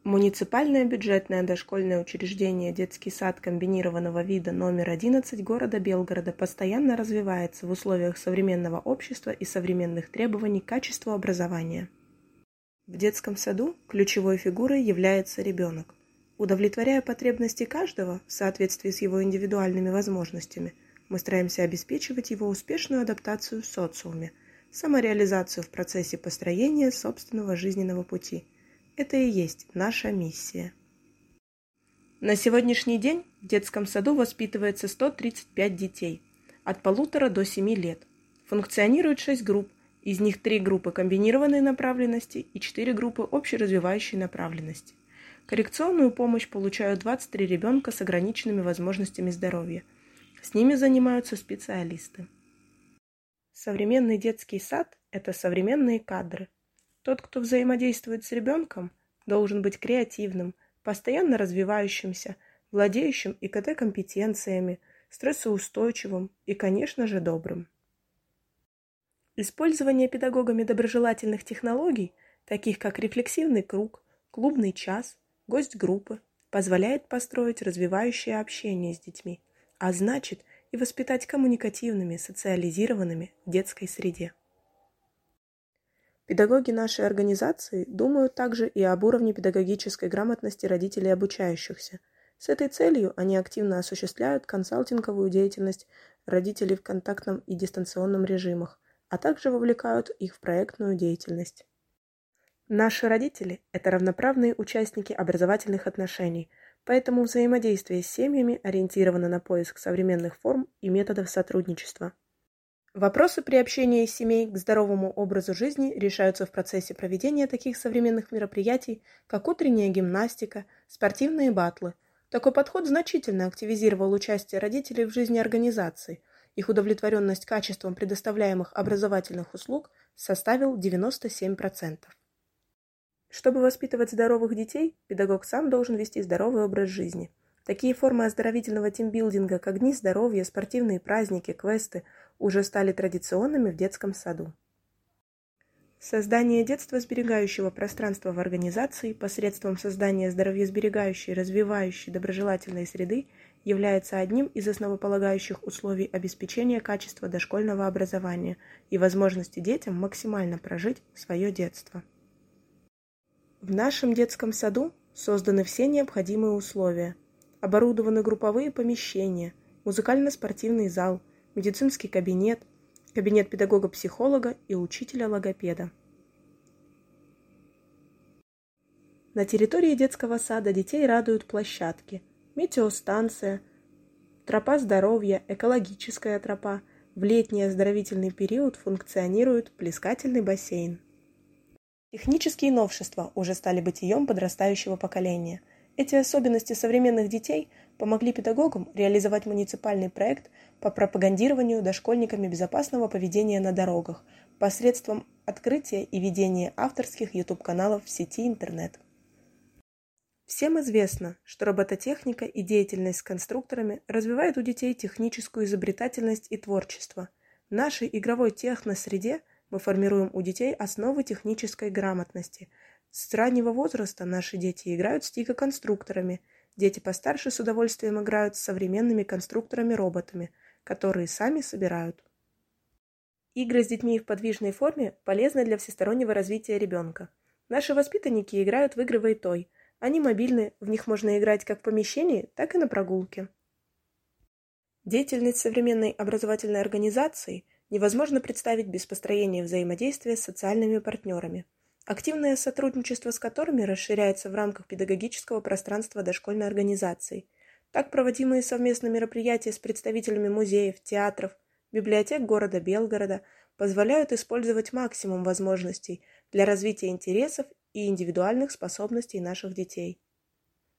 Муниципальное бюджетное дошкольное учреждение «Детский сад комбинированного вида номер 11 города Белгорода» постоянно развивается в условиях современного общества и современных требований к качеству образования. В детском саду ключевой фигурой является ребенок. Удовлетворяя потребности каждого в соответствии с его индивидуальными возможностями, мы стараемся обеспечивать его успешную адаптацию в социуме, самореализацию в процессе построения собственного жизненного пути. Это и есть наша миссия. На сегодняшний день в детском саду воспитывается 135 детей, от 1,5 до 7 лет. Функционирует 6 групп, из них 3 группы комбинированной направленности и 4 группы общеразвивающей направленности. Коррекционную помощь получают 23 ребенка с ограниченными возможностями здоровья. С ними занимаются специалисты. Современный детский сад – это современные кадры. Тот, кто взаимодействует с ребенком, должен быть креативным, постоянно развивающимся, владеющим ИКТ-компетенциями, стрессоустойчивым и, конечно же, добрым. Использование педагогами доброжелательных технологий, таких как рефлексивный круг, клубный час, гость группы, позволяет построить развивающее общение с детьми, а значит и воспитать коммуникативными, социализированными в детской среде. Педагоги нашей организации думают также и об уровне педагогической грамотности родителей обучающихся. С этой целью они активно осуществляют консалтинговую деятельность родителей в контактном и дистанционном режимах, а также вовлекают их в проектную деятельность. Наши родители – это равноправные участники образовательных отношений, поэтому взаимодействие с семьями ориентировано на поиск современных форм и методов сотрудничества. Вопросы приобщения семей к здоровому образу жизни решаются в процессе проведения таких современных мероприятий, как утренняя гимнастика, спортивные батлы. Такой подход значительно активизировал участие родителей в жизни организации. Их удовлетворенность качеством предоставляемых образовательных услуг составил 97%. Чтобы воспитывать здоровых детей, педагог сам должен вести здоровый образ жизни. Такие формы оздоровительного тимбилдинга, как дни здоровья, спортивные праздники, квесты, уже стали традиционными в детском саду. Создание детствосберегающего пространства в организации посредством создания здоровьесберегающей, развивающей, доброжелательной среды является одним из основополагающих условий обеспечения качества дошкольного образования и возможности детям максимально прожить свое детство. В нашем детском саду созданы все необходимые условия. Оборудованы групповые помещения, музыкально-спортивный зал, медицинский кабинет, кабинет педагога-психолога и учителя-логопеда. На территории детского сада детей радуют площадки, метеостанция, тропа здоровья, экологическая тропа. В летний оздоровительный период функционирует плескательный бассейн. Технические новшества уже стали бытием подрастающего поколения. Эти особенности современных детей помогли педагогам реализовать муниципальный проект по пропагандированию дошкольниками безопасного поведения на дорогах посредством открытия и ведения авторских YouTube-каналов в сети интернет. Всем известно, что робототехника и деятельность с конструкторами развивает у детей техническую изобретательность и творчество. В нашей игровой техносреде мы формируем у детей основы технической грамотности. С раннего возраста наши дети играют с тикоконструкторами. Дети постарше с удовольствием играют с современными конструкторами-роботами, которые сами собирают. Игры с детьми в подвижной форме полезны для всестороннего развития ребенка. Наши воспитанники играют в игры Вейтой. Они мобильны, в них можно играть как в помещении, так и на прогулке. Деятельность современной образовательной организации невозможно представить без построения взаимодействия с социальными партнерами, активное сотрудничество с которыми расширяется в рамках педагогического пространства дошкольной организации. Так проводимые совместные мероприятия с представителями музеев, театров, библиотек города Белгорода позволяют использовать максимум возможностей для развития интересов и индивидуальных способностей наших детей.